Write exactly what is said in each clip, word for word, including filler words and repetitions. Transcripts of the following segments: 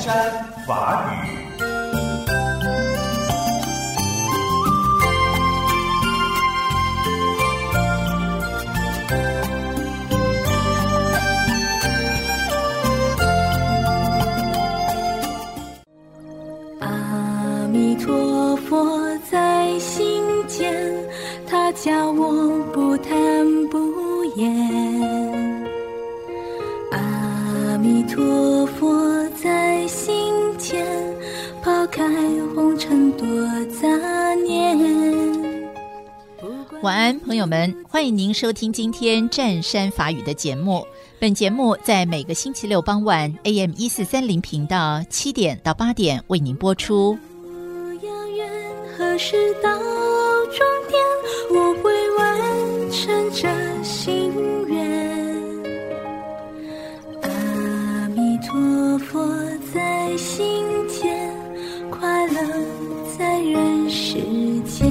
山法语。 阿弥陀佛在心间，他教我不贪不言。阿弥陀佛在心间，抛开红尘多杂念。 晚安，朋友们，欢迎您收听今天湛山法语的节目。本节目在每个星期六傍晚 A M 一四三零频道七点到八点为您播出。 何时到终点，我会完成这心愿。阿弥陀佛在心间，快乐在人世间。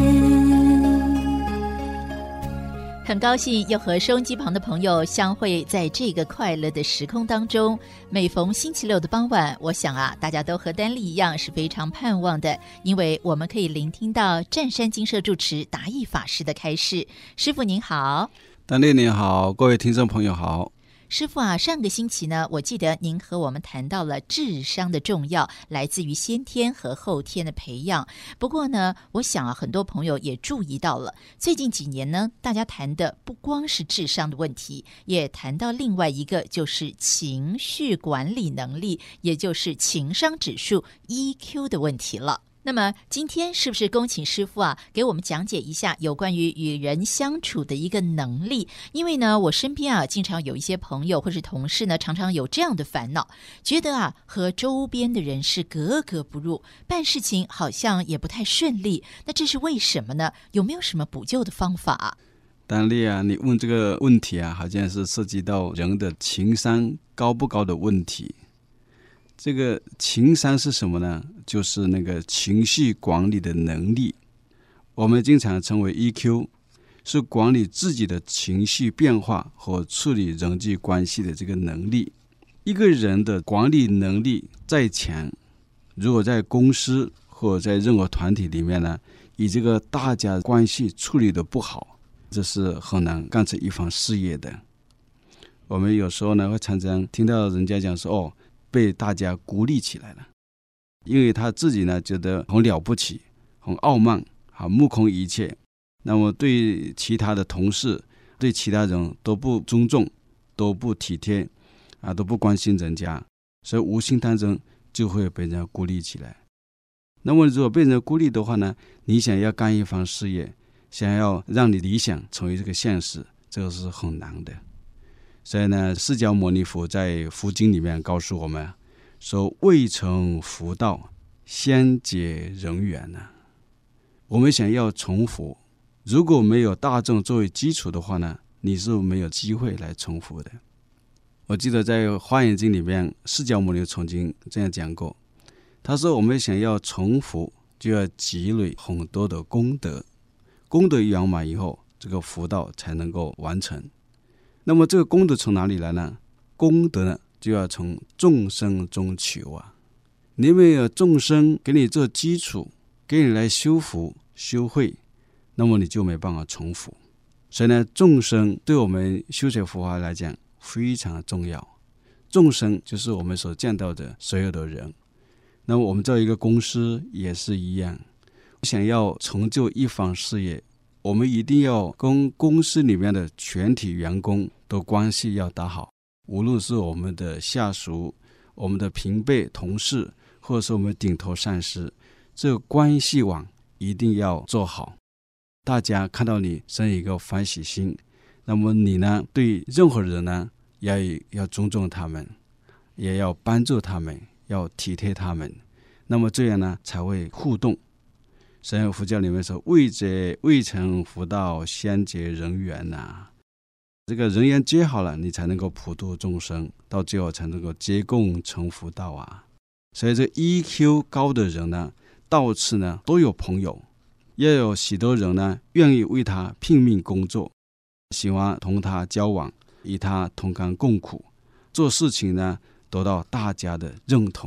很高兴又和收音机旁的朋友相会在这个快乐的时空当中。每逢星期六的傍晚，我想啊，大家都和丹丽一样是非常盼望的，因为我们可以聆听到湛山精舍住持达义法师的开示。师父您好。 丹丽您好，各位听众朋友好。 师父啊，上个星期呢，我记得您和我们谈到了智商的重要，来自于先天和后天的培养。不过呢，我想啊，很多朋友也注意到了，最近几年呢，大家谈的不光是智商的问题，也谈到另外一个就是情绪管理能力，也就是情商指数 E Q 的问题了。那么今天是不是恭请师父啊，给我们讲解一下有关于与人相处的一个能力？因为呢，我身边啊，经常有一些朋友或是同事呢，常常有这样的烦恼，觉得啊，和周边的人是格格不入，办事情好像也不太顺利。那这是为什么呢？有没有什么补救的方法？ 丹丽啊，你问这个问题啊，好像是涉及到人的情商高不高的问题。这个情商是什么呢？就是那个情绪管理的能力，我们经常称为 E Q， 是管理自己的情绪变化和处理人际关系的这个能力。一个人的管理能力再强，如果在公司或者在任何团体里面呢，以这个大家关系处理的不好，这是很难干成一番事业的。我们有时候呢，会常常听到人家讲说，哦，被大家孤立起来了，因为他自己呢觉得很了不起，很傲慢，目空一切，那么对其他的同事，对其他人都不尊重，都不体贴啊，都不关心人家，所以无形当中就会被人孤立起来。那么如果被人孤立的话呢，你想要干一番事业，想要让你理想成为这个现实，这个是很难的。所以呢，释迦牟尼佛在佛经里面告诉我们说，未成佛道，先结人缘啊。我们想要成佛，如果没有大众作为基础的话呢，你是没有机会来成佛的。我记得在《华严经》里面，释迦牟尼曾经这样讲过，他说我们想要成佛，就要积累很多的功德，功德圆满以后，这个佛道才能够完成。那么这个功德从哪里来呢？功德呢，就要从众生中求啊。你没有众生给你做基础，给你来修福修慧，那么你就没办法成佛。所以呢，众生对我们修学佛法来讲非常重要。众生就是我们所见到的所有的人。那么我们在一个公司也是一样，想要成就一番事业，我们一定要跟公司里面的全体员工的关系要打好，无论是我们的下属、我们的平辈同事，或者是我们顶头上司，这个关系网一定要做好。大家看到你生一个欢喜心，那么你呢，对任何人呢，要要尊重他们，也要帮助他们，要体贴他们，那么这样呢，才会互动。所以佛教里面说，未者未成佛道，先结人缘呐、啊。这个人缘结好了，你才能够普度众生，到最后才能够结共成佛道啊。所以这 E Q 高的人呢，到处呢都有朋友，也有许多人呢愿意为他拼命工作，喜欢同他交往，与他同甘共苦，做事情呢得到大家的认同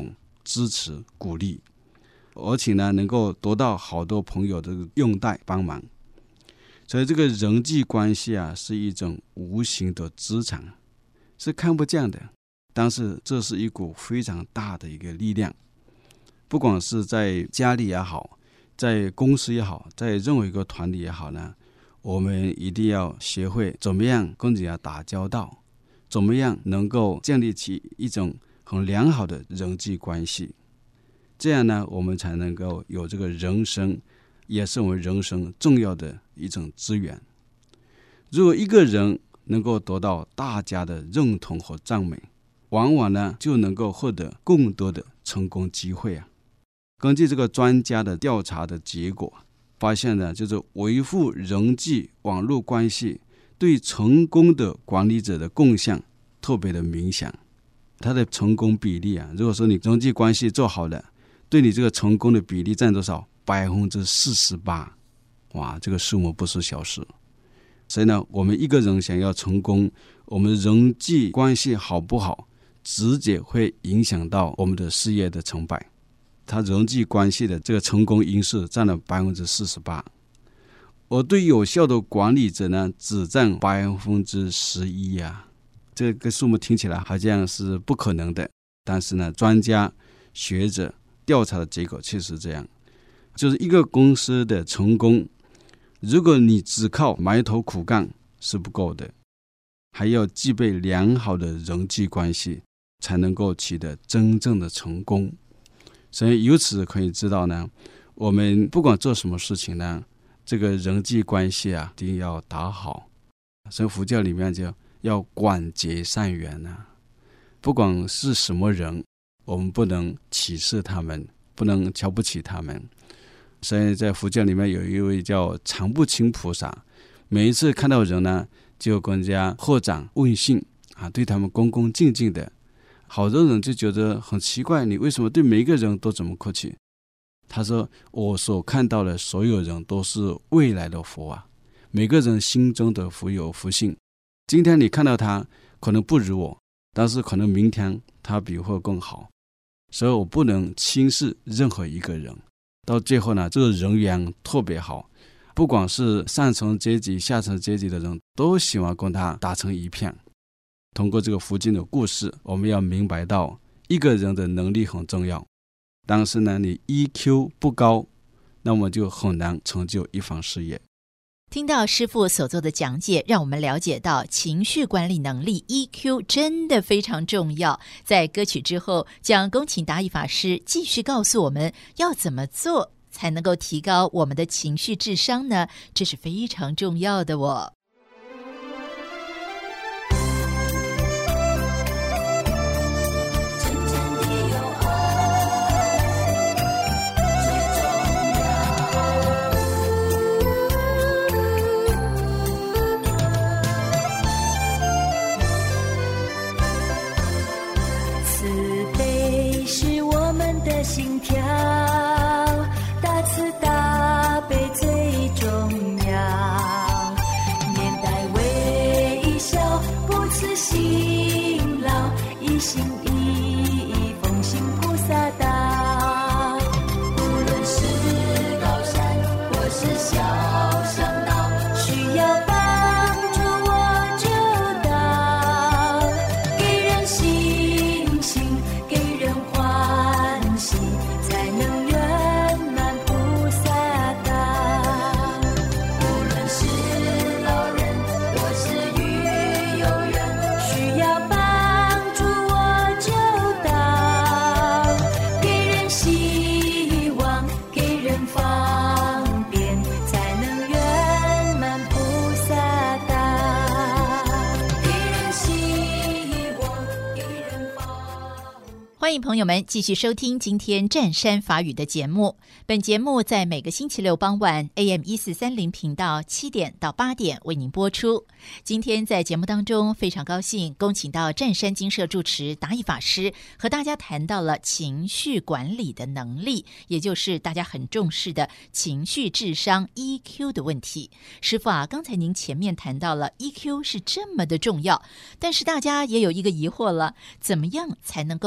支持鼓励，而且呢能够得到好多朋友的拥戴帮忙。所以这个人际关系啊是一种无形的资产，是看不见的，但是这是一股非常大的一个力量。不管是在家里也好，在公司也好，在任何一个团体也好呢，我们一定要学会怎么样跟人家打交道，怎么样能够建立起一种很良好的人际关系，这样呢我们才能够有这个人生，也是我们人生重要的一种资源。如果一个人能够得到大家的认同和赞美，往往呢就能够获得更多的成功机会啊。根据这个专家的调查的结果，发现呢，就是维护人际网络关系对成功的管理者的贡献特别的明显。它的成功比例啊，如果说你人际关系做好了，对你这个成功的比例占多少？百分之四十八，哇，这个数目不是小事。所以呢，我们一个人想要成功，我们人际关系好不好，直接会影响到我们的事业的成败。他人际关系的这个成功因素占了百分之四十八，而对有效的管理者呢，只占百分之十一啊。这个数目听起来好像是不可能的，但是呢，专家学者调查的结果确实这样。就是一个公司的成功，如果你只靠埋头苦干是不够的，还要具备良好的人际关系，才能够取得真正的成功。所以由此可以知道呢，我们不管做什么事情呢，这个人际关系啊一定要打好。所以佛教里面就要广结善缘啊，不管是什么人，我们不能歧视他们，不能瞧不起他们。所以在佛教里面有一位叫常不轻菩萨，每一次看到人呢，就跟人家合掌问讯啊，对他们恭恭敬敬的。好多人就觉得很奇怪，你为什么对每一个人都这么客气？他说，我所看到的所有人都是未来的佛啊，每个人心中的福有福性。今天你看到他可能不如我，但是可能明天他比我更好，所以我不能轻视任何一个人。到最后呢，这个人缘特别好，不管是上层阶级下层阶级的人都喜欢跟他打成一片。通过这个佛经的故事，我们要明白到一个人的能力很重要，但是呢你 E Q 不高，那么就很难成就一番事业。 听到师父所做的讲解，让我们了解到情绪管理能力 E Q 真的非常重要。在歌曲之后，将恭请达义法师继续告诉我们要怎么做才能够提高我们的情绪智商呢？这是非常重要的哦。 心跳，大慈大悲最重要，面带微笑，不辞辛劳，一心一意奉行菩萨道。无论是高山或是小巷道，需要帮助我就到，给人信心，给人欢喜，才能圆满菩萨道。无论是老人或是育幼院，需要帮助我就到，给人希望，给人方便，才能圆满菩萨道。给人希望，给人方便。 欢迎朋友们继续收听今天湛山法语的节目。本节目在每个星期六傍晚 A M 一四三零频道七点到八点为您播出。今天在节目当中非常高兴恭请到湛山精舍住持达义法师，和大家谈到了情绪管理的能力，也就是大家很重视的情绪智商 E Q 的问题。师父啊，刚才您前面谈到了 E Q 是这么的重要，但是大家也有一个疑惑了，怎么样才能够提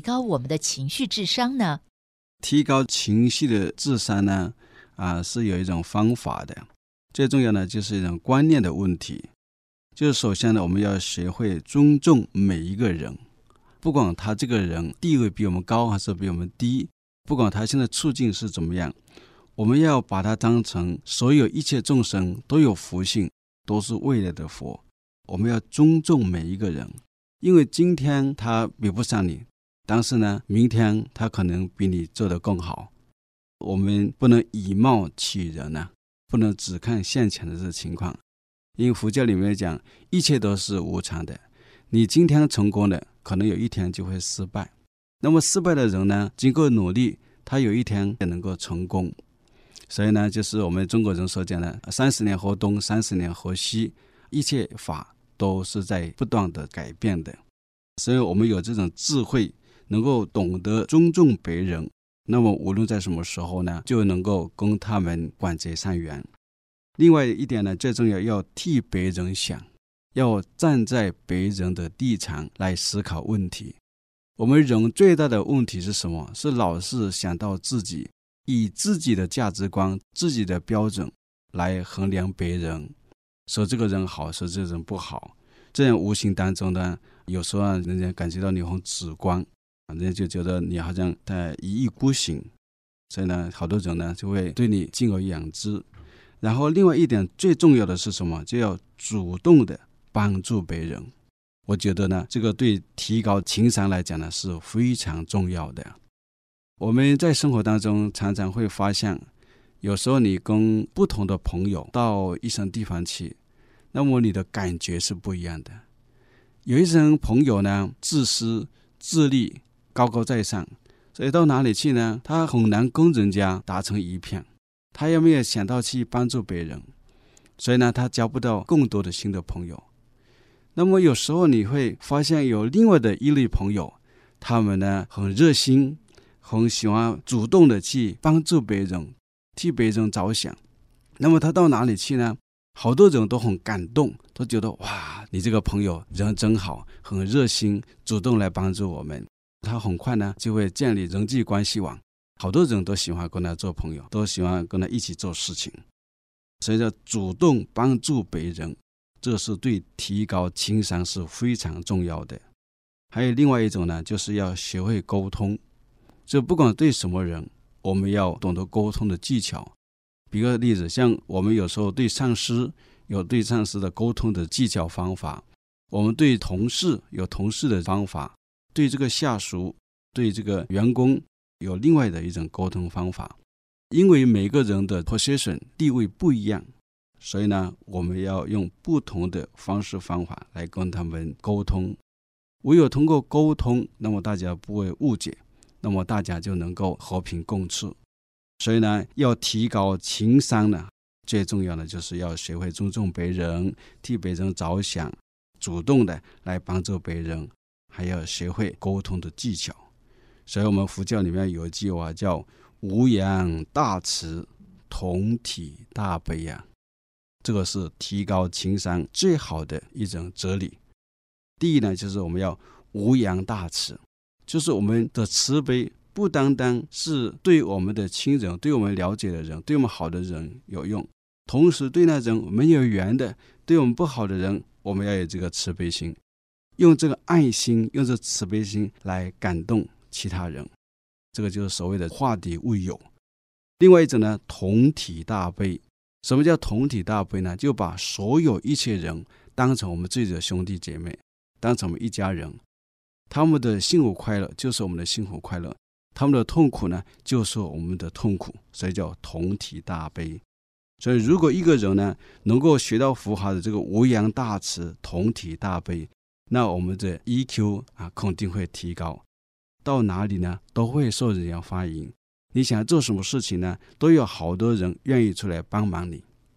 高我们的情绪智商呢？ 提高情绪的智商呢，啊，是有一种方法的。最重要的就是一种观念的问题，就是首先呢，我们要学会尊重每一个人，不管他这个人地位比我们高还是比我们低，不管他现在处境是怎么样，我们要把他当成所有一切众生都有福性，都是未来的佛。我们要尊重每一个人，因为今天他比不上你，但是呢，明天他可能比你做得更好。我们不能以貌取人啊，不能只看现前的这个情况，因为佛教里面讲一切都是无常的，你今天成功了，可能有一天就会失败。那么失败的人呢，经过努力，他有一天也能够成功。所以呢，就是我们中国人所讲的三十年河东，三十年河西，一切法都是在不断的改变的。所以我们有这种智慧，能够懂得尊重别人，那么无论在什么时候呢，就能够跟他们广结善缘。另外一点呢，最重要，要替别人想，要站在别人的立场来思考问题。我们人最大的问题是什么？是老是想到自己，以自己的价值观、自己的标准来衡量别人，说这个人好，说这个人不好。这样无形当中呢，有时候人家感觉到你很主观，人家就觉得你好像在一意孤行，所以呢，好多人呢就会对你敬而远之。然后另外一点最重要的是什么？就要主动的帮助别人。我觉得呢，这个对提高情商来讲呢是非常重要的。我们在生活当中常常会发现，有时候你跟不同的朋友到一些地方去，那么你的感觉是不一样的。有一些朋友呢，自私自利，高高在上，所以到哪里去呢，他很难跟人家打成一片，他也没有想到去帮助别人，所以呢，他交不到更多的新的朋友。那么有时候你会发现有另外的一类朋友，他们呢很热心，很喜欢主动的去帮助别人，替别人着想。那么他到哪里去呢，好多人都很感动，都觉得哇，你这个朋友人真好，很热心，主动来帮助我们。他很快呢就会建立人际关系网，好多人都喜欢跟他做朋友，都喜欢跟他一起做事情。所以叫主动帮助别人，这是对提高情商是非常重要的。还有另外一种呢，就是要学会沟通。就不管对什么人，我们要懂得沟通的技巧。比个例子，像我们有时候对上司有对上司的沟通的技巧方法，我们对同事有同事的方法，对这个下属、对这个员工有另外的一种沟通方法。因为每个人的 position 地位不一样，所以呢，我们要用不同的方式方法来跟他们沟通。唯有通过沟通，那么大家不会误解，那么大家就能够和平共处。所以呢，要提高情商呢，最重要的就是要学会尊重别人，替别人着想，主动的来帮助别人，还要学会沟通的技巧。所以我们佛教里面有一句话叫无阳大慈，同体大悲啊，这个是提高情商最好的一种哲理。第一呢，就是我们要无阳大慈，就是我们的慈悲不单单是对我们的亲人、对我们了解的人、对我们好的人有用，同时对那种没有缘的、对我们不好的人，我们要有这个慈悲心，用这个爱心、用这个慈悲心来感动其他人，这个就是所谓的化敌为友。另外一种呢，同体大悲。什么叫同体大悲呢？就把所有一切人当成我们自己的兄弟姐妹，当成我们一家人，他们的幸福快乐就是我们的幸福快乐，他们的痛苦呢就是我们的痛苦，所以叫同体大悲。所以如果一个人呢能够学到佛法的这个无阳大慈、同体大悲，那我们的 E Q 啊肯定会提高，到哪里呢都会受人家欢迎，你想做什么事情呢，都有好多人愿意出来帮忙你。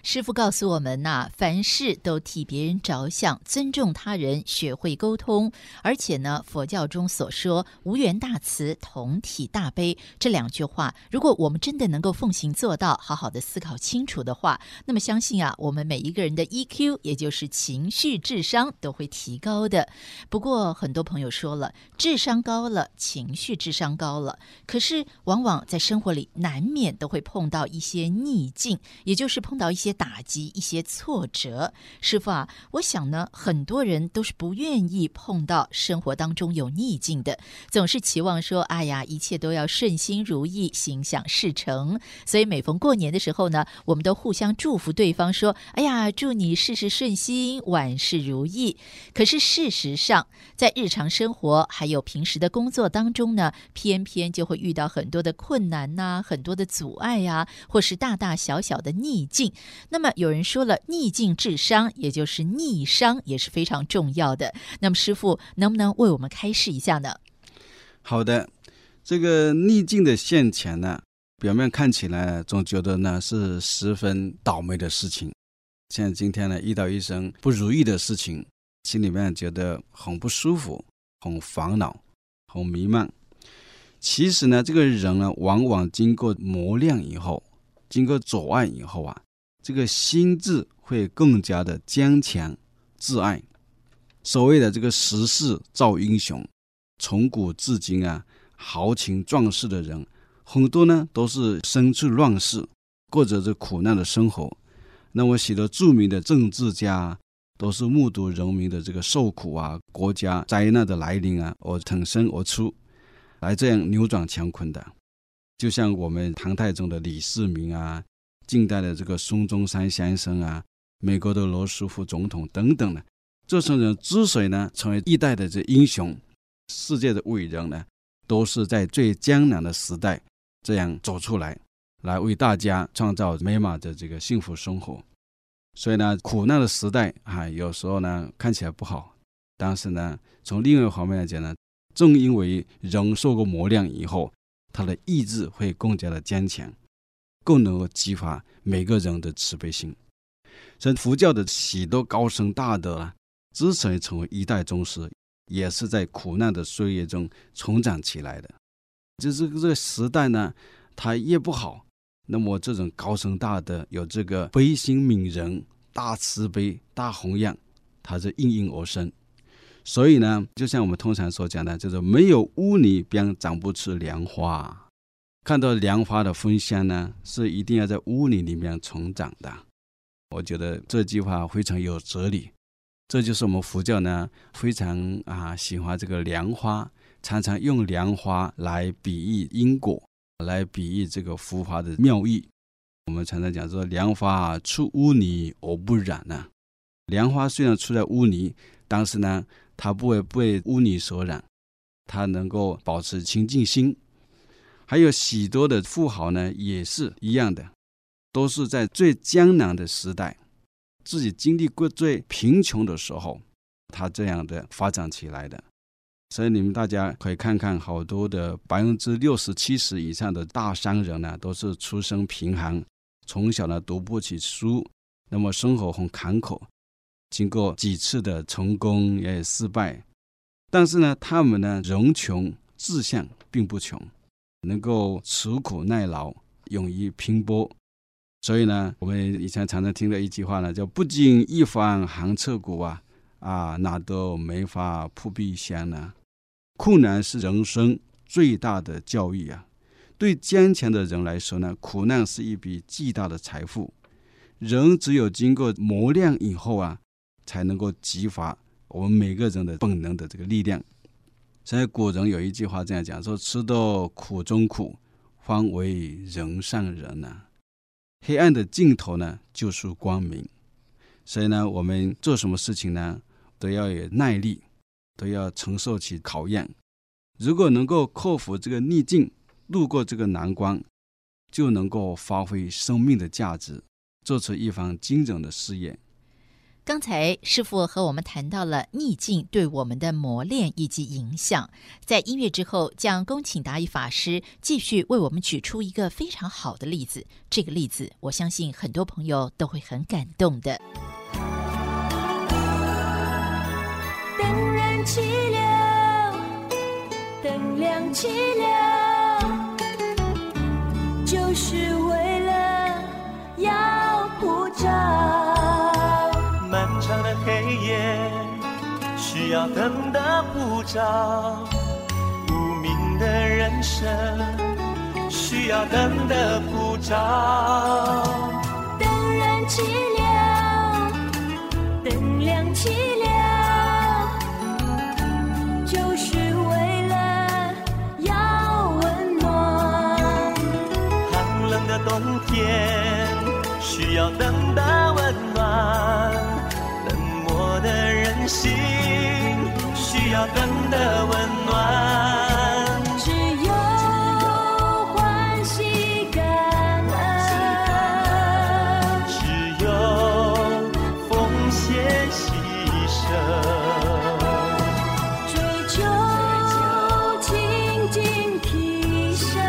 师父告诉我们呐、啊，凡事都替别人着想，尊重他人，学会沟通。而且呢，佛教中所说无缘大慈，同体大悲这两句话，如果我们真的能够奉行做到，好好的思考清楚的话，那么相信啊，我们每一个人的 E Q， 也就是情绪智商都会提高的。不过很多朋友说了，智商高了，情绪智商高了，可是往往在生活里难免都会碰到一些逆境，也就是碰到一些打击，一些挫折。师父啊，我想呢，很多人都是不愿意碰到生活当中有逆境的，总是期望说，哎呀，一切都要顺心如意，心想事成。所以每逢过年的时候呢，我们都互相祝福对方说，哎呀，祝你事事顺心，万事如意。可是事实上，在日常生活还有平时的工作当中呢，偏偏就会遇到很多的困难呐、啊，很多的阻碍啊，或是大大小小的逆境。那么有人说了，逆境治伤，也就是逆商也是非常重要的。那么师父能不能为我们开示一下呢？ 好的，这个逆境的现前呢，表面看起来总觉得呢是十分倒霉的事情。像今天呢遇到一生不如意的事情，心里面觉得很不舒服，很烦恼，很迷茫。其实呢，这个人呢，往往经过磨练以后，经过阻碍以后啊，这个心智会更加的坚强自爱。所谓的这个时势造英雄，从古至今啊，豪情壮士的人很多呢，都是身处乱世，过着这苦难的生活。那么许多著名的政治家都是目睹人民的这个受苦啊，国家灾难的来临啊，而挺身而出，来这样扭转乾坤的。就像我们唐太宗的李世民啊，近代的这个孙中山先生啊，美国的罗斯福总统等等的，这些人之所以呢成为一代的这英雄，世界的伟人呢，都是在最艰难的时代这样走出来，来为大家创造美满的这个幸福生活。所以呢，苦难的时代啊，有时候呢看起来不好，但是呢，从另外一方面来讲呢，正因为人受过磨练以后，他的意志会更加的坚强，更能够激发每个人的慈悲心。所以佛教的许多高僧大德啊，之所以成为一代宗师，也是在苦难的岁月中成长起来的。就是这个时代呢，它越不好，那么这种高僧大德有这个悲心悯人、大慈悲、大弘扬，它是应运而生。所以呢，就像我们通常所讲的，就是没有污泥便长不出莲花。看到莲花的芬香呢，是一定要在污泥里面成长的。我觉得这句话非常有哲理。这就是我们佛教呢非常啊喜欢这个莲花，常常用莲花来比喻因果，来比喻这个佛法的妙意。我们常常讲说，莲花出污泥而不染啊。莲花虽然出在污泥，但是呢，它不会被污泥所染，它能够保持清净心。还有许多的富豪呢，也是一样的，都是在最艰难的时代，自己经历过最贫穷的时候，他这样的发展起来的。所以你们大家可以看看，好多的百分之六十七十以上的大商人呢，都是出身贫寒，从小呢读不起书，那么生活很坎坷，经过几次的成功也失败，但是呢，他们呢人穷志向并不穷，能够吃苦耐劳，勇于拼搏。所以呢，我们以前常常听到一句话呢，叫不经一番寒彻骨啊，啊，哪得梅花扑鼻香呢？苦难是人生最大的教育啊！对坚强的人来说呢，苦难是一笔巨大的财富。人只有经过磨练以后啊，才能够激发我们每个人的本能的这个力量。所以古人有一句话这样讲说：吃到苦中苦，方为人上人啊。黑暗的尽头呢，就是光明。所以呢，我们做什么事情呢，都要有耐力，都要承受起考验。如果能够克服这个逆境，度过这个难关，就能够发挥生命的价值，做出一番惊人的事业。 刚才师父和我们谈到了逆境对我们的磨练以及影响，在音乐之后，将恭请达义法师继续为我们举出一个非常好的例子。这个例子，我相信很多朋友都会很感动的。 灯燃起了，灯亮起了，就是为了要普照。 漫长的黑夜需要灯的普照，无名的人生需要灯的普照。 灯燃起了，灯亮起了，就是为了要温暖。 寒冷的冬天需要灯的温暖，冷漠的人心需要灯的温暖。 只有欢喜感恩， 只有奉献牺牲， 追求清净提升，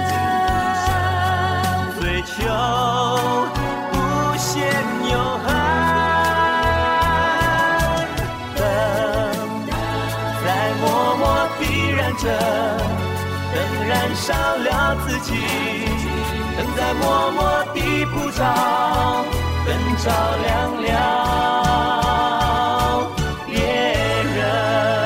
追求无限永恒。灯在默默地燃着，灯燃烧了自己，灯在默默地普照，灯照亮了别人。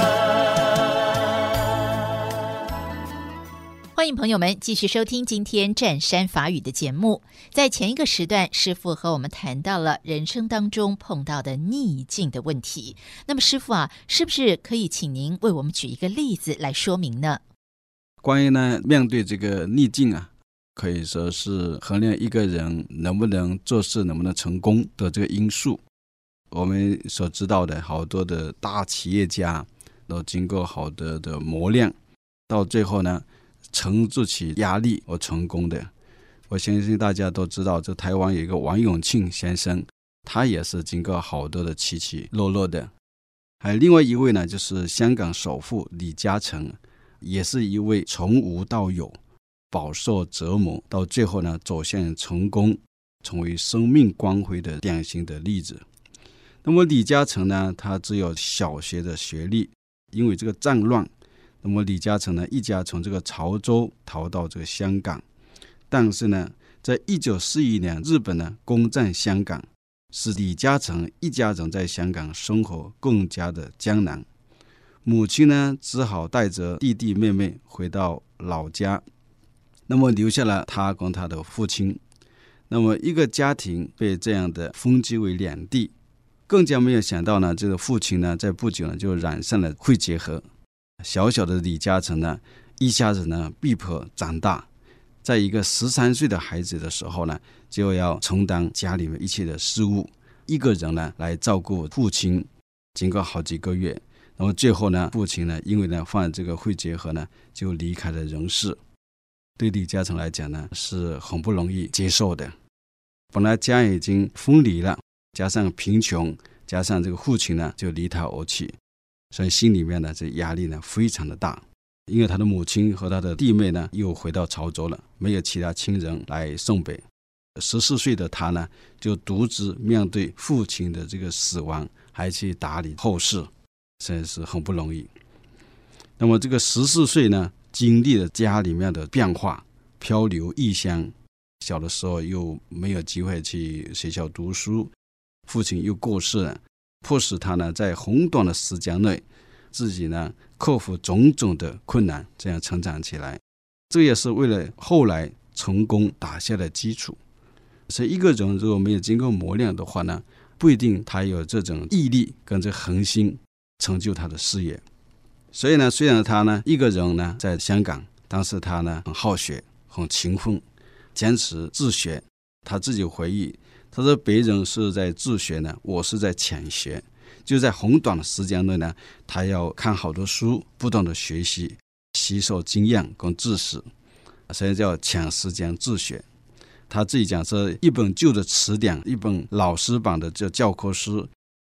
欢迎朋友们继续收听今天湛山法语的节目。在前一个时段，师父和我们谈到了人生当中碰到的逆境的问题。那么师父啊，是不是可以请您为我们举一个例子来说明呢？ 关于呢，面对这个逆境啊，可以说是衡量一个人能不能做事、能不能成功的这个因素。我们所知道的好多的大企业家都经过好多的磨练，到最后呢，承住起压力而成功的。我相信大家都知道，这台湾有一个王永庆先生，他也是经过好多的起起落落的。还有另外一位呢，就是香港首富李嘉诚，也是一位从无到有，饱受折磨，到最后呢走向成功，成为生命光辉的典型的例子。那么李嘉诚呢，他只有小学的学历，因为这个战乱，那么李嘉诚呢一家从这个潮州逃到这个香港，但是呢在一九四一年日本呢攻占香港，使李嘉诚一家人在香港生活更加的艰难。母亲呢只好带着弟弟妹妹回到老家，那么留下了他跟他的父亲。那么一个家庭被这样的分居为两地，更加没有想到呢，这个父亲呢在不久呢就染上了肺结核。小小的李嘉诚呢一下子呢被迫长大，在一个十三岁的孩子的时候呢，就要承担家里面一切的事务，一个人呢来照顾父亲。经过好几个月，那么最后呢，父亲呢因为呢患这个肺结核呢，就离开了人世。对李嘉诚来讲呢，是很不容易接受的。本来家已经分离了，加上贫穷，加上这个父亲呢就离他而去，所以心里面呢这压力呢非常的大。因为他的母亲和他的弟妹呢又回到潮州了，没有其他亲人来送别。十四岁的他呢就独自面对父亲的这个死亡，还去打理后事，真是很不容易。那么这个十四岁呢，经历了家里面的变化，漂流异乡，小的时候又没有机会去学校读书，父亲又过世了，迫使他呢在很短的时间内自己呢克服种种的困难，这样成长起来。这也是为了后来成功打下了基础。所以一个人如果没有经过磨练的话呢，不一定他有这种毅力跟这恒心成就他的事业。所以呢，虽然他呢一个人呢在香港，但是他呢很好学，很勤奋，坚持自学。他自己回忆，他说别人是在自学呢，我是在浅学。就在很短的时间内呢，他要看好多书，不断的学习，吸收经验跟知识，所以叫抢时间自学。他自己讲说，一本旧的词典，一本老师版的这教科书，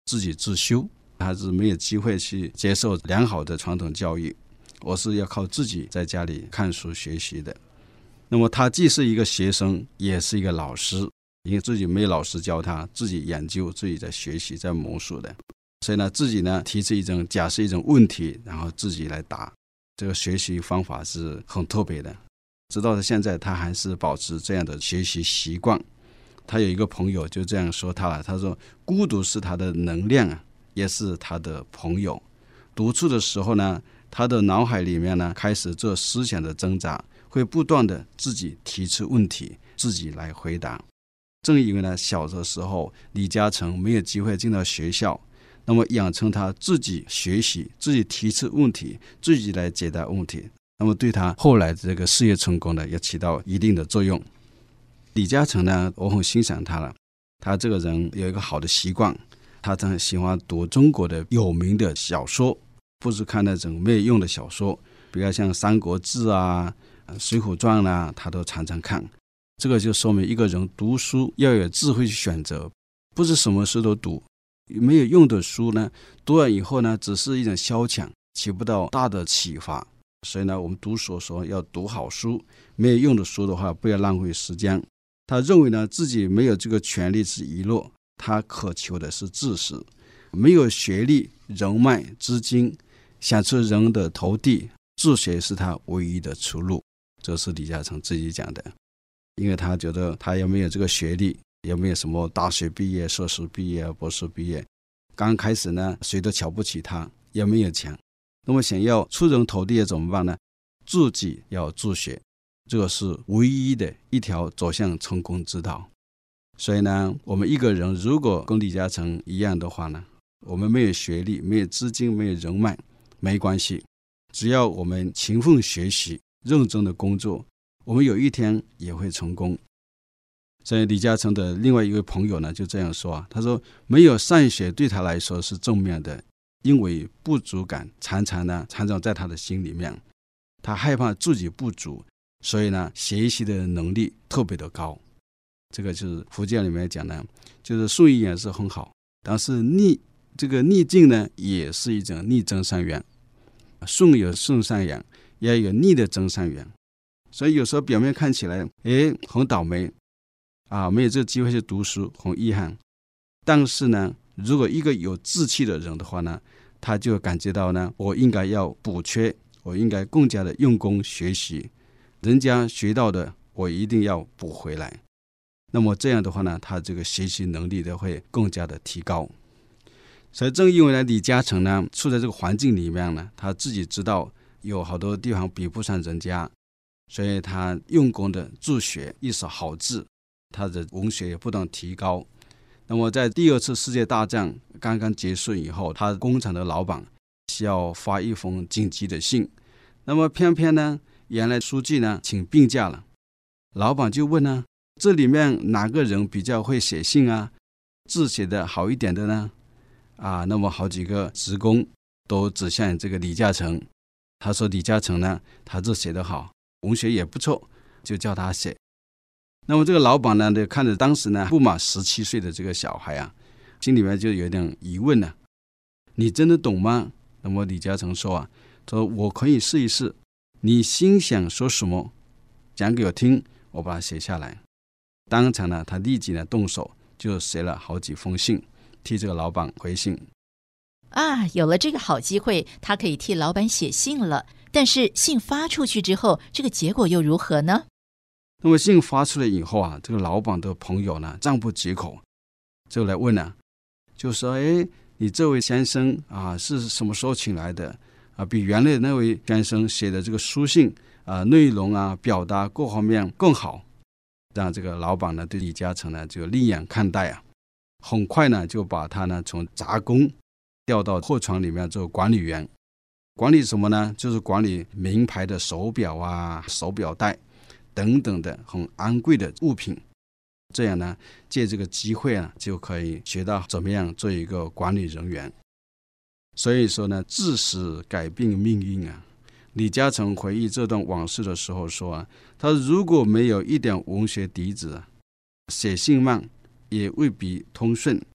自己自修，他是没有机会去接受良好的传统教育，我是要靠自己在家里看书学习的。那么他既是一个学生，也是一个老师，因为自己没有老师教他，自己研究，自己在学习，在摸索的。所以呢，自己呢提出一种假设一种问题，然后自己来答。这个学习方法是很特别的，直到现在他还是保持这样的学习习惯。他有一个朋友就这样说他了，他说孤独是他的能量啊，也是他的朋友。独处的时候呢，他的脑海里面呢开始做思想的挣扎，会不断的自己提出问题，自己来回答。正因为呢小的时候李嘉诚没有机会进到学校，那么养成他自己学习，自己提出问题，自己来解答问题，那么对他后来这个事业成功呢也起到一定的作用。李嘉诚呢，我很欣赏他了，他这个人有一个好的习惯，他很喜欢读中国的有名的小说，不是看那种没有用的小说，比如像三国志啊、水浒传啊，他都常常看。这个就说明一个人读书要有智慧去选择，不是什么书都读。没有用的书呢，读了以后呢，只是一种消遣，起不到大的启发。所以呢，我们读书的时候要读好书，没有用的书的话，不要浪费时间。他认为呢，自己没有这个权利是遗落，他渴求的是知识，没有学历、人脉、资金，想出人的投递，自学是他唯一的出路。这是李嘉诚自己讲的，因为他觉得他也没有这个学历，也没有什么大学毕业、硕士毕业、博士毕业，刚开始呢，谁都瞧不起他，也没有钱。那么想要出人头地怎么办呢？自己要自学，这个是唯一的一条走向成功之道。所以呢，我们一个人如果跟李嘉诚一样的话呢，我们没有学历、没有资金、没有人脉，没关系，只要我们勤奋学习、认真的工作，我们有一天也会成功。所以李嘉诚的另外一位朋友呢就这样说啊，他说没有上学对他来说是正面的，因为不足感常常呢常常在他的心里面，他害怕自己不足，所以呢学习的能力特别的高。这个就是福建里面讲的，就是顺意也是很好，但是逆这个逆境呢也是一种逆增上缘，顺有顺上缘，也有逆的增上缘。所以有时候表面看起来诶很倒霉啊，没有这个机会去读书，很遗憾。但是呢，如果一个有志气的人的话呢，他就感觉到呢，我应该要补缺，我应该更加的用功学习，人家学到的我一定要补回来。那么这样的话呢，他这个学习能力都会更加的提高。所以正因为呢，李嘉诚呢处在这个环境里面呢，他自己知道有好多地方比不上人家，所以他用功的自学一手好字，他的文学也不断提高。那么在第二次世界大战刚刚结束以后，他工厂的老板需要发一封紧急的信，那么偏偏呢原来书记呢请病假了，老板就问呢，这里面哪个人比较会写信啊，字写的好一点的呢？啊，那么好几个职工都指向这个李嘉诚，他说李嘉诚呢他字写得好，文学也不错，就叫他写。那么这个老板呢，就看着当时呢不满十七岁的这个小孩啊，心里面就有点疑问了、啊，你真的懂吗？那么李嘉诚说啊，说我可以试一试，你心想说什么，讲给我听，我把它写下来。当场呢，他立即呢动手，就写了好几封信，替这个老板回信。 啊，有了这个好机会，他可以替老板写信了。但是信发出去之后，这个结果又如何呢？ 那么信发出来以后啊，这个老板的朋友呢赞不绝口，就来问啊，就说哎，你这位先生啊是什么时候请来的啊？比原来那位先生写的这个书信啊内容啊表达各方面更好，让这个老板呢对李嘉诚呢就另眼看待啊，很快呢就把他呢从杂工调到货船里面做管理员。管理什么呢？就是管理名牌的手表啊、手表带等等的很昂贵的物品。这样呢，借这个机会啊，就可以学到怎么样做一个管理人员。所以说呢，知识改变命运啊。李嘉诚回忆这段往事的时候说啊，他如果没有一点文学底子，写信慢也未必通顺，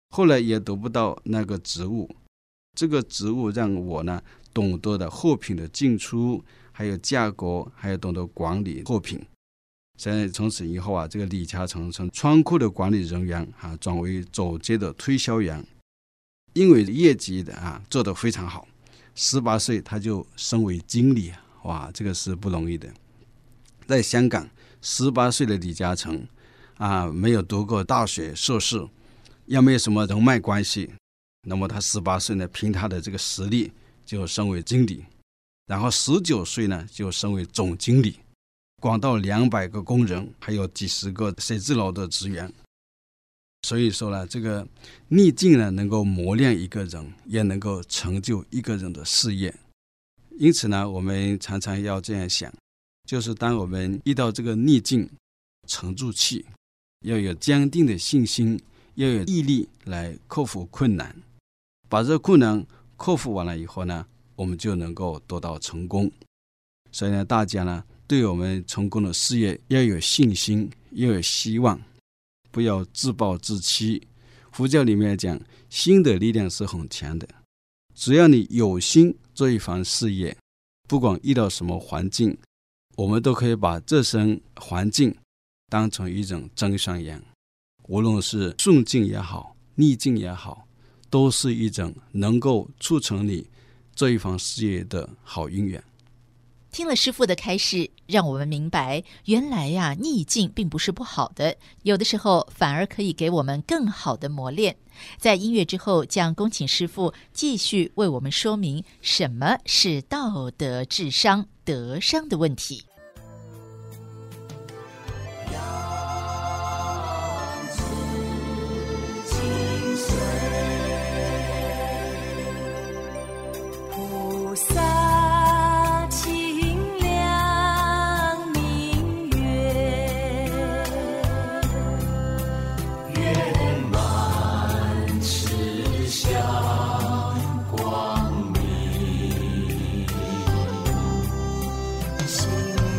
后来也得不到那个职务。这个职务让我呢懂得了货品的进出，还有价格，还有懂得管理货品。所以从此以后啊，这个李嘉诚从仓库的管理人员啊转为走街的推销员，因为业绩的啊做得非常好，十八岁他就升为经理，哇，这个是不容易的。在香港，十八岁的李嘉诚啊，没有读过大学硕士，也没有什么人脉关系，那么他十八岁呢，凭他的这个实力就升为经理，然后十九岁呢就升为总经理，管到两百个工人，还有几十个写字楼的职员。所以说呢，这个逆境呢能够磨练一个人，也能够成就一个人的事业。因此呢，我们常常要这样想，就是当我们遇到这个逆境，沉住气，要有坚定的信心，要有毅力来克服困难。把这困难克服完了以后呢，我们就能够得到成功。所以呢，大家呢对我们成功的事业要有信心，要有希望，不要自暴自弃。佛教里面讲，心的力量是很强的，只要你有心做一番事业，不管遇到什么环境，我们都可以把这身环境当成一种真山羊，无论是顺境也好，逆境也好，都是一种能够促成你做一番事业的好因缘。 听了师父的开示，让我们明白，原来呀、啊，逆境并不是不好的，有的时候反而可以给我们更好的磨练。在音乐之后，将恭请师父继续为我们说明什么是道德智商、德商的问题。 菩萨心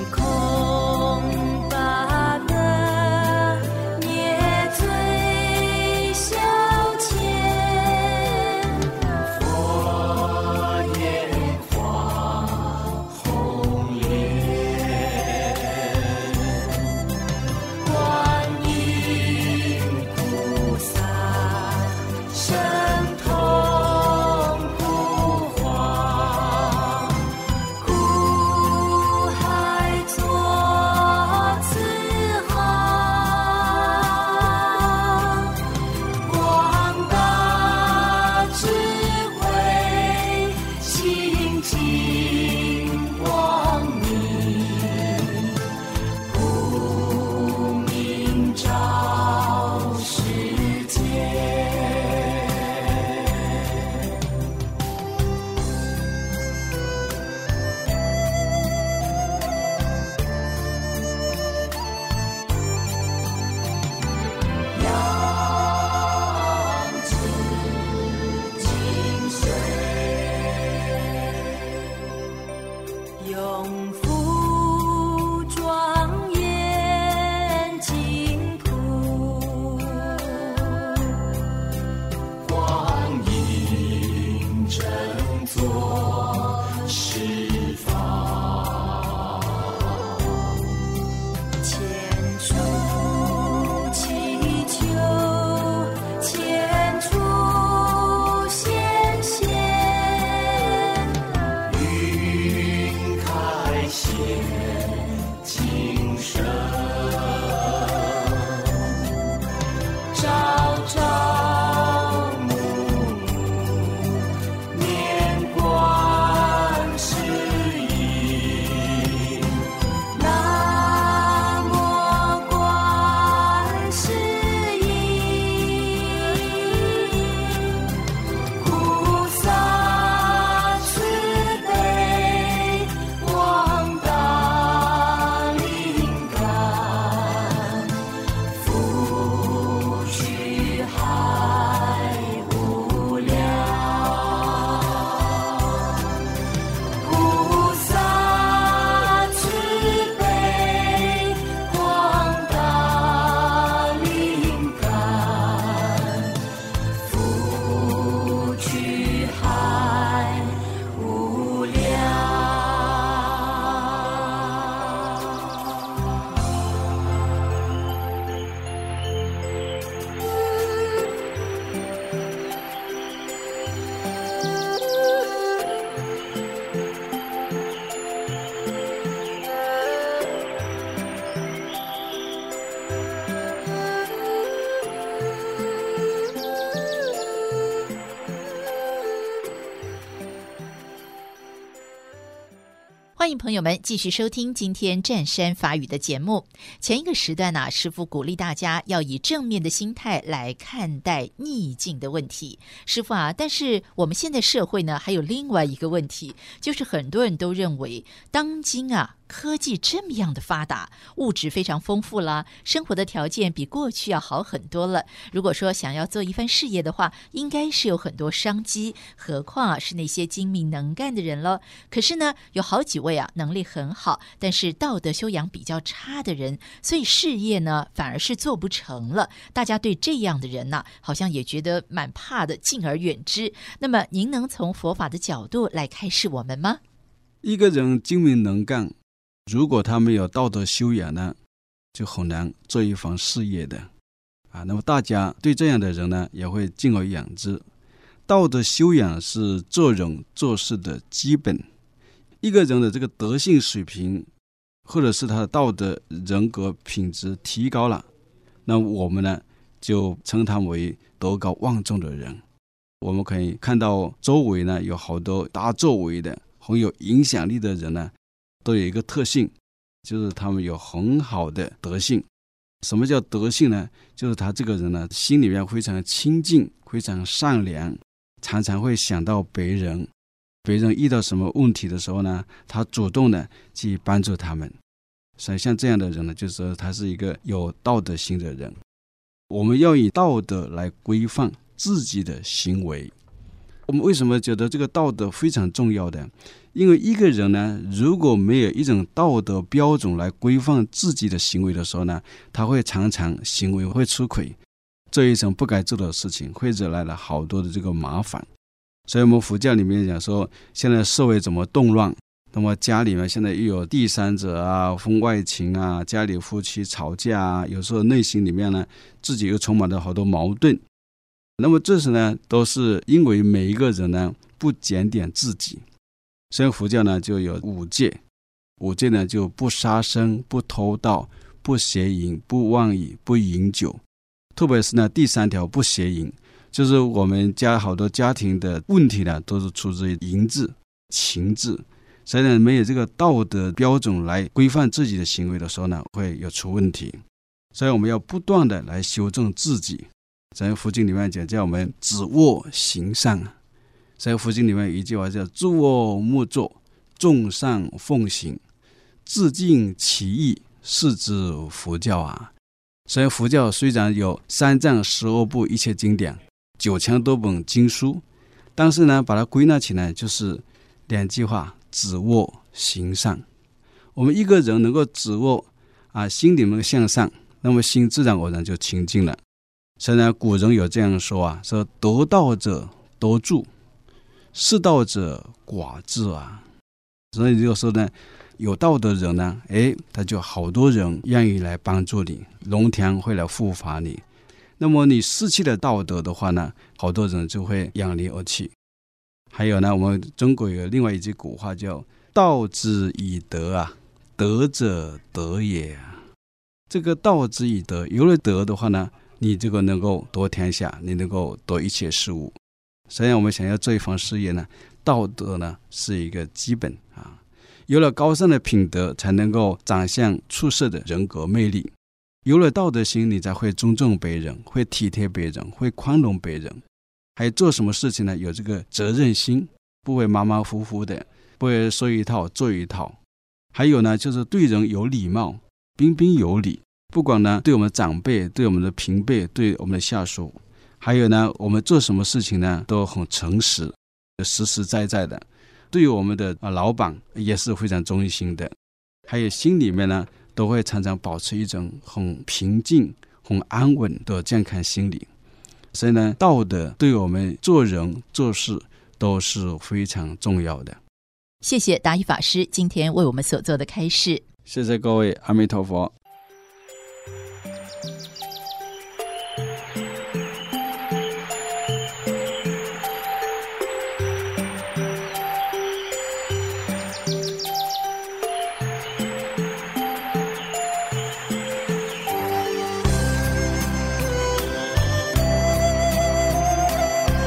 欢迎朋友们继续收听今天占山法语的节目。前一个时段呢、啊，师父鼓励大家要以正面的心态来看待逆境的问题。师父啊，但是我们现在社会呢，还有另外一个问题，就是很多人都认为，当今啊，科技这么样的发达，物质非常丰富了，生活的条件比过去要好很多了。如果说想要做一番事业的话，应该是有很多商机，何况是那些精明能干的人了。可是呢，有好几位啊，能力很好，但是道德修养比较差的人，所以事业呢反而是做不成了。大家对这样的人呢、啊，好像也觉得蛮怕的，敬而远之。那么您能从佛法的角度来开示我们吗？ 一个人精明能干，如果他没有道德修养呢，就很难做一番事业的啊。那么大家对这样的人呢，也会敬而远之。道德修养是做人做事的基本。一个人的这个德性水平，或者是他的道德人格品质提高了，那我们呢，就称他为德高望重的人。我们可以看到周围呢，有好多大作为的、很有影响力的人呢，都有一个特性，就是他们有很好的德性。什么叫德性呢？就是他这个人呢，心里面非常清净，非常善良，常常会想到别人，别人遇到什么问题的时候呢，他主动的去帮助他们。所以像这样的人呢，就是说他是一个有道德心的人。我们要以道德来规范自己的行为。我们为什么觉得这个道德非常重要的？因为一个人呢，如果没有一种道德标准来规范自己的行为的时候呢，他会常常行为会出轨，做一种不该做的事情，会惹来了好多的这个麻烦。所以我们佛教里面讲说，现在社会怎么动乱，那么家里面现在又有第三者啊、婚外情啊，家里夫妻吵架啊，有时候内心里面呢，自己又充满了好多矛盾。那么这时呢，都是因为每一个人呢不检点自己。所以佛教呢就有五戒，五戒呢就不杀生、不偷盗、不邪淫、不妄语、不饮酒。特别是呢第三条不邪淫，就是我们家好多家庭的问题呢，都是出自于淫字、情字。所以呢，没有这个道德标准来规范自己的行为的时候呢，会有出问题。所以我们要不断的来修正自己。在佛经里面讲，叫我们止恶行善。在佛经里面有一句话叫诸恶莫作，众善奉行，自尽其意，是之佛教啊。所以佛教虽然有三藏十二部一切经典，九千多本经书，但是呢，把它归纳起来就是两句话：止恶行善。我们一个人能够止恶啊，心里能向善，那么心自然而然就清净了。所以呢，古人有这样说啊，说得道者多助，失道者寡智啊。所以就说呢，有道的人呢，诶，他就好多人愿意来帮助你，龙天会来护法你。那么你失去了道德的话呢，好多人就会扬你而去。还有呢，我们中国有另外一句古话叫道之以德啊，德者德也啊。这个道之以德，有了德的话呢，你这个能够夺天下，你能够夺一切事物。所以我们想要做一番事业呢，道德呢是一个基本啊。有了高尚的品德，才能够展现出色的人格魅力。有了道德心，你才会尊重别人，会体贴别人，会宽容别人。还做什么事情呢？有这个责任心，不会马马虎虎的，不会说一套做一套。还有呢，就是对人有礼貌，彬彬有礼。不管呢，对我们的长辈，对我们的平辈，对我们的下属，还有呢，我们做什么事情呢，都很诚实，实实在在的。对于我们的老板也是非常忠心的。还有心里面呢，都会常常保持一种很平静、很安稳的健康心理。所以呢，道德对我们做人做事都是非常重要的。 谢谢达一法师今天为我们所做的开示。 谢谢各位，阿弥陀佛。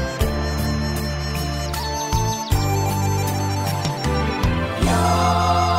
要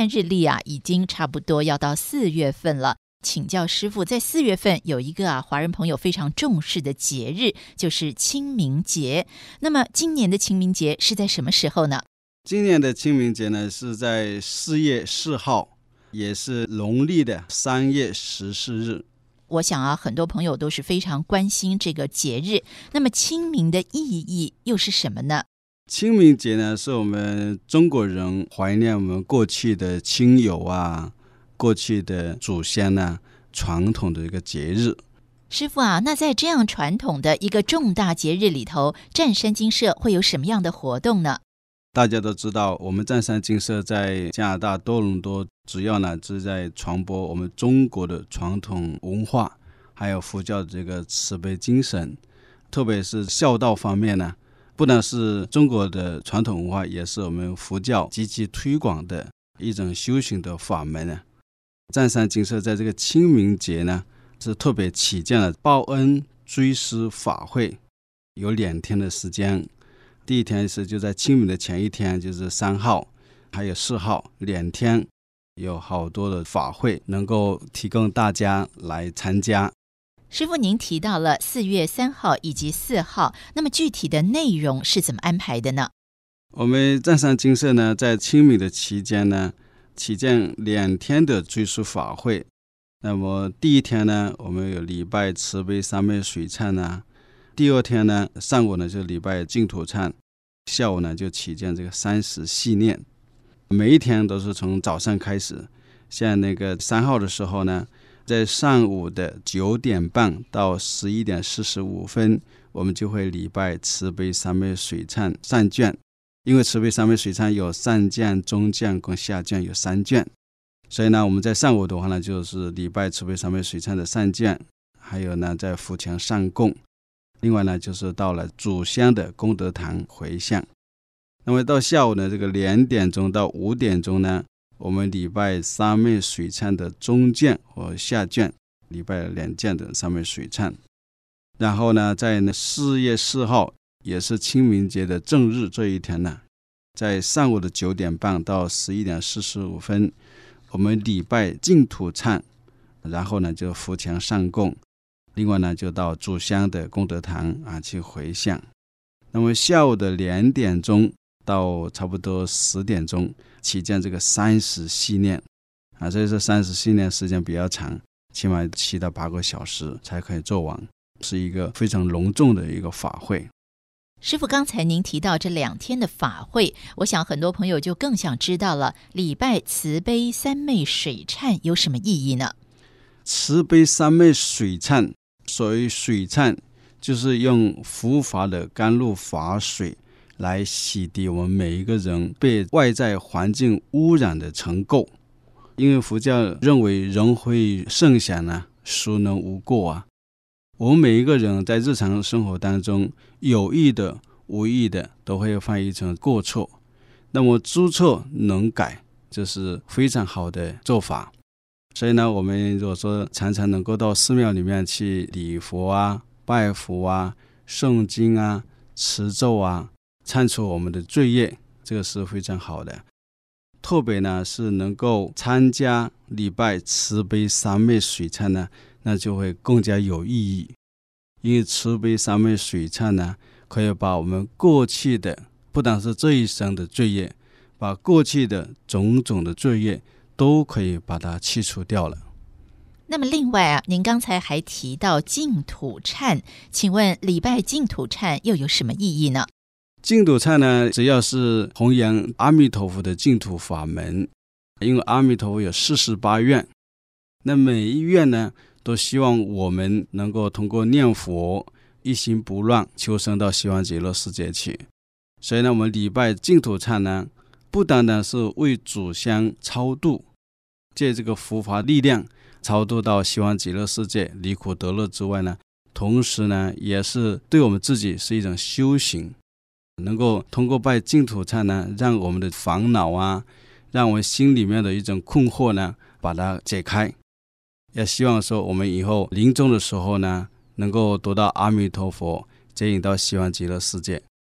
看日历啊，已经差不多要到四月份了。请教师父，在四月份有一个啊华人朋友非常重视的节日，就是清明节。那么今年的清明节是在什么时候呢？ 今年的清明节呢是在四月四号，也是农历的三月十四日。 我想啊，很多朋友都是非常关心这个节日。那么清明的意义又是什么呢？ 清明节呢，是我们中国人怀念我们过去的亲友啊，过去的祖先呢，传统的一个节日。 师父啊，那在这样传统的一个重大节日里头，湛山精舍会有什么样的活动呢？ 大家都知道，我们湛山精舍在加拿大多伦多，主要呢是在传播我们中国的传统文化，还有佛教的这个慈悲精神，特别是孝道方面呢，不但是中国的传统文化，也是我们佛教积极推广的一种修行的法门呢。湛山精舍在这个清明节呢，是特别起见了报恩追思法会，有两天的时间。第一天是就在清明的前一天，就是三号还有四号两天，有好多的法会能够提供大家来参加。 师父您提到了四月三号以及四号，那么具体的内容是怎么安排的呢？ 我们湛山精舍呢，在清明的期间呢，起见两天的追思法会。那么第一天呢，我们有礼拜慈悲三昧水忏呢，第二天呢，上午呢就礼拜净土忏，下午呢就起见这个三十系念。每一天都是从早上开始，像那个三号的时候呢，在上午的九点半到十一点四十五分，我们就会礼拜慈悲三昧水忏上卷。因为慈悲三昧水忏有上卷、中卷跟下卷有三卷，所以呢，我们在上午的话呢，就是礼拜慈悲三昧水忏的上卷，还有呢在佛前上供。另外呢，就是到了主香的功德堂回向。那么到下午呢，这个两点钟到五点钟呢，我们礼拜三昧水忏的中卷和下卷，礼拜两卷的三昧水忏。然后呢，在四月四号，也是清明节的正日这一天呢，在上午的九点半到十一点四十五分，我们礼拜净土忏，然后呢就佛前上供。另外呢，就到主香的功德堂啊去回向。那么下午的两点钟到差不多十点钟，起见这个三十系念啊，所以说三十系念时间比较长，起码七到八个小时才可以做完，是一个非常隆重的一个法会。 师父，刚才您提到这两天的法会，我想很多朋友就更想知道了，礼拜慈悲三昧水忏有什么意义呢？ 慈悲三昧水忏，所谓水忏，就是用佛法的甘露法水来洗涤我们每一个人被外在环境污染的尘垢。因为佛教认为人会圣想呢，孰能无过啊？我们每一个人在日常生活当中，有意的无意的都会犯一种过错，那么知错能改，这是非常好的做法。所以呢，我们如果说常常能够到寺庙里面去礼佛啊、拜佛啊、诵经啊、持咒啊，忏除我们的罪业，这个是非常好的。特别呢是能够参加礼拜慈悲三昧水忏呢，那就会更加有意义。因为慈悲三昧水忏呢，可以把我们过去的，不但是这一生的罪业，把过去的种种的罪业都可以把它去除掉了。 那么另外啊，您刚才还提到净土忏，请问礼拜净土忏又有什么意义呢？ 净土忏呢，只要是弘扬阿弥陀佛的净土法门，因为阿弥陀佛有四十八愿，那每一愿呢，都希望我们能够通过念佛，一心不乱，求生到西方极乐世界去。所以呢，我们礼拜净土忏呢，不单单是为祖先超度，借这个佛法力量超度到西方极乐世界离苦得乐之外呢，同时呢，也是对我们自己是一种修行，能够通过拜净土忏呢，让我们的烦恼啊，让我们心里面的一种困惑呢，把它解开。也希望说我们以后临终的时候呢，能够得到阿弥陀佛接引到西方极乐世界。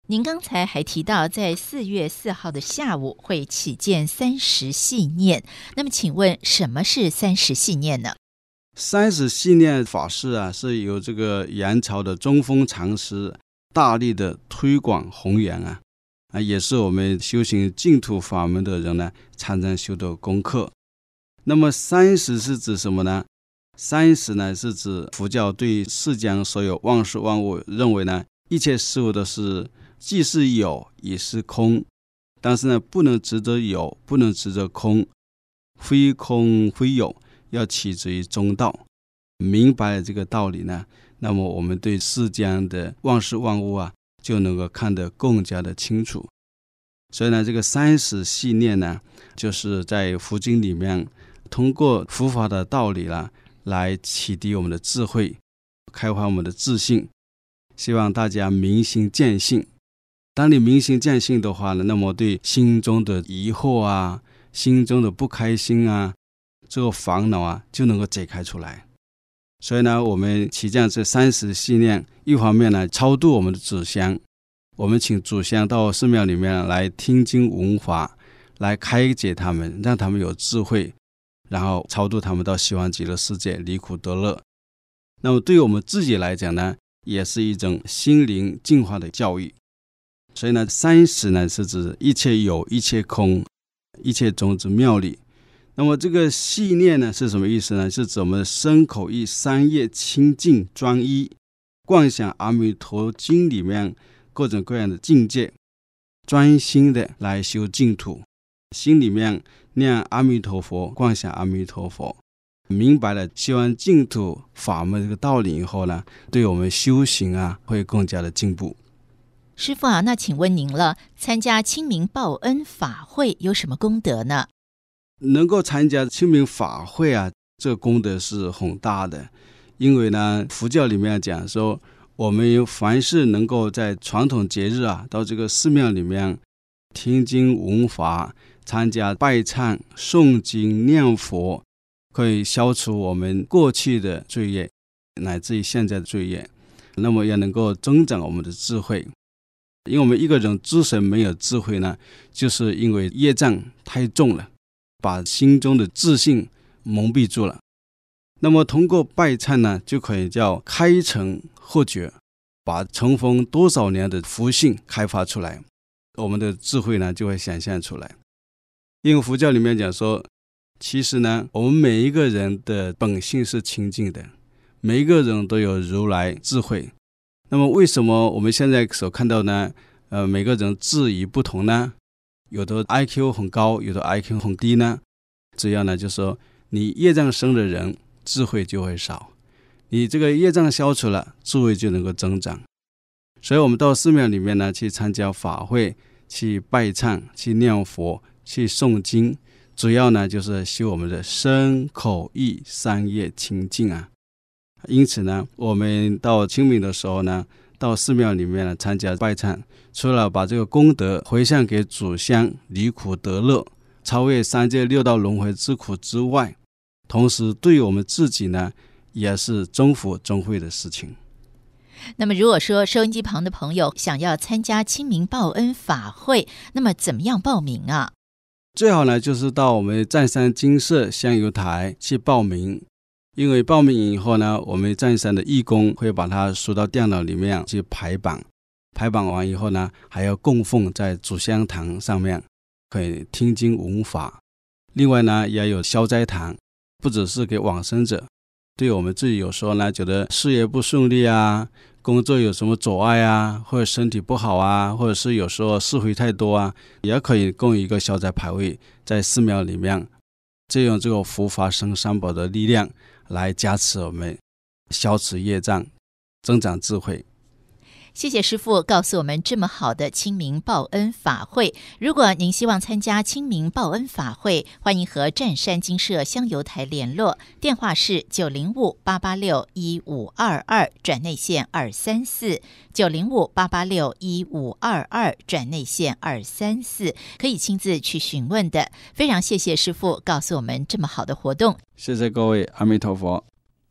您刚才还提到，在四月四号的下午会起见三十细念，那么请问什么是三十细念呢？ 三十细念法事啊，是由这个元朝的中峰禅师大力的推广弘扬啊，啊，也是我们修行净土法门的人呢常常修的功课。那么三十是指什么呢？三十呢是指佛教对世间所有万事万物认为呢，一切事物都是既是有也是空，但是呢不能执着有，不能执着空，非空非有，要起之于中道。明白了这个道理呢，那么我们对世间的万事万物啊就能够看得更加的清楚。所以呢，这个三十细念呢，就是在佛经里面通过佛法的道理啦，来启迪我们的智慧，开发我们的自信，希望大家明心见性。当你明心见性的话呢，那么对心中的疑惑啊，心中的不开心啊，这个烦恼啊就能够解开出来。所以呢，我们起降这三十细念，一方面呢超度我们的祖先，我们请祖先到寺庙里面来听经闻法，来开解他们，让他们有智慧，然后超度他们到西方极乐世界离苦得乐。那么对于我们自己来讲呢，也是一种心灵净化的教育。所以呢，三十呢是指一切有，一切空，一切种子妙理。那么这个细念呢是什么意思呢？是指我们身口意三业清净专一，观想阿弥陀经里面各种各样的境界，专心的来修净土，心里面念阿弥陀佛，观想阿弥陀佛，明白了修完净土法门这个道理以后呢，对我们修行啊会更加的进步。 师父啊，那请问您了，参加清明报恩法会有什么功德呢？ 能够参加清明法会啊，这个功德是很大的。因为呢，佛教里面讲说，我们凡是能够在传统节日啊，到这个寺庙里面听经闻法，参加拜忏、诵经、念佛，可以消除我们过去的罪业，乃至于现在的罪业，那么也能够增长我们的智慧。因为我们一个人之所以没有智慧呢，就是因为业障太重了，把心中的自信蒙蔽住了。那么通过拜忏呢，就可以叫开诚获觉，把尘封多少年的福性开发出来，我们的智慧呢就会显现出来。因为佛教里面讲说，其实呢，我们每一个人的本性是清净的，每一个人都有如来智慧。那么为什么我们现在所看到呢，呃，每个人智疑不同呢？有的 I Q 很高，有的 I Q 很低呢？这样呢，就是说你业障生的人，智慧就会少；你这个业障消除了，智慧就能够增长。所以我们到寺庙里面呢，去参加法会，去拜忏，去念佛，去诵经，主要呢就是修我们的身口意三业清净啊。因此呢，我们到清明的时候呢，到寺庙里面呢参加拜忏，除了把这个功德回向给祖先，离苦得乐，超越三界六道轮回之苦之外，同时对我们自己呢，也是增福增慧的事情。 那么如果说收音机旁的朋友想要参加清明报恩法会，那么怎么样报名啊？ 最好呢就是到我们湛山精舍香油台去报名。因为报名以后呢，我们湛山的义工会把它输到电脑里面去排版，排版完以后呢，还要供奉在祖香堂上面，可以听经闻法。另外呢，也有消灾堂，不只是给往生者，对我们自己有时候呢，觉得事业不顺利啊，工作有什么阻碍啊，或者身体不好啊，或者是有时候是非太多啊，也可以供一个消灾牌位在寺庙里面，借用这个佛法僧三宝的力量来加持我们，消除业障，增长智慧。 谢谢师父告诉我们这么好的清明报恩法会。如果您希望参加清明报恩法会，欢迎和湛山精舍香油台联络，电话是九零五八八六一五二二转内线二三四，九零五八八六一五二二转内线二三四，可以亲自去询问的。非常谢谢师父告诉我们这么好的活动。 谢谢各位，阿弥陀佛。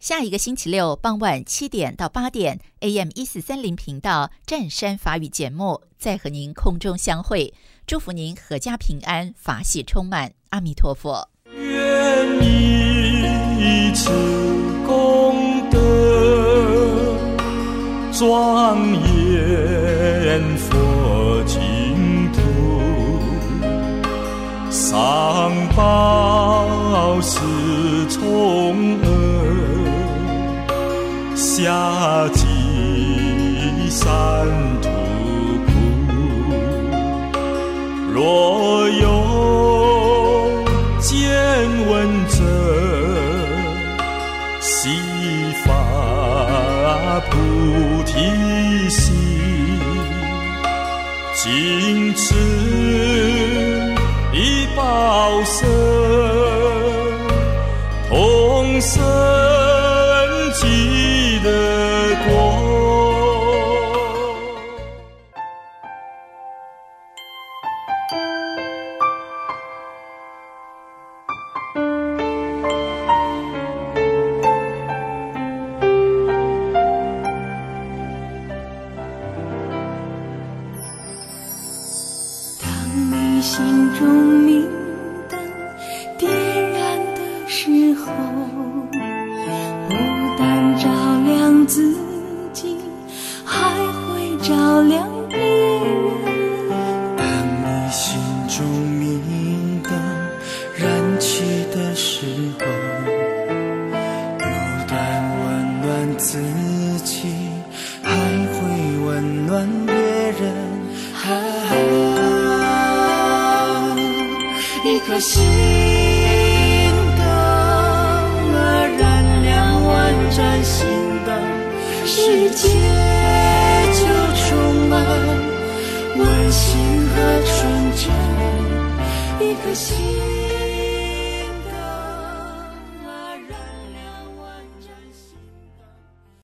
下一个星期六傍晚七点到八点 A M 一四三零频道湛山法语节目再和您空中相会，祝福您阖家平安，法喜充满，阿弥陀佛。 愿以此功德庄严佛净土，上报四重恩，下济三途苦。若有见闻者，悉发菩提心，尽此一报身，同生极乐国。 心中明灯点燃的时候，不但照亮自己，还会照亮别人。 当你心中明灯燃起的时候，不但温暖自己，还会温暖别人。啊，一颗心